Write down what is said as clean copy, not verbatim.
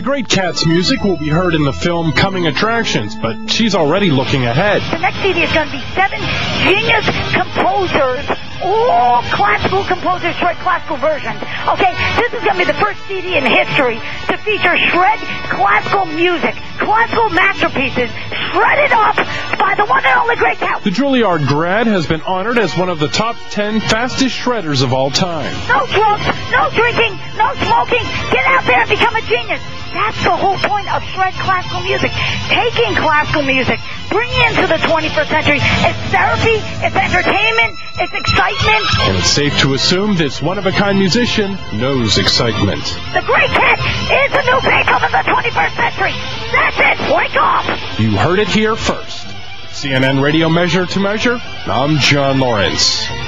Great Cat's music will be heard in the film Coming Attractions, but she's already looking ahead. The next CD is going to be 7 genius composers, all classical composers, shred classical versions. Okay, this is going to be the first CD in history to feature shred classical music, classical masterpieces, shredded up by the one and only Great Cat. The Juilliard grad has been honored as one of the top 10 fastest shredders of all time. No drugs, no drinking, no smoking. Get out there and become a genius. That's the whole point of shred classical music. Taking classical music, bringing it into the 21st century. It's therapy, it's entertainment, it's excitement. And it's safe to assume this one-of-a-kind musician knows excitement. The Great Cat is the new Beethoven of the 21st century. That's it. Wake up. You heard it here first. CNN Radio Measure to Measure, I'm John Lawrence.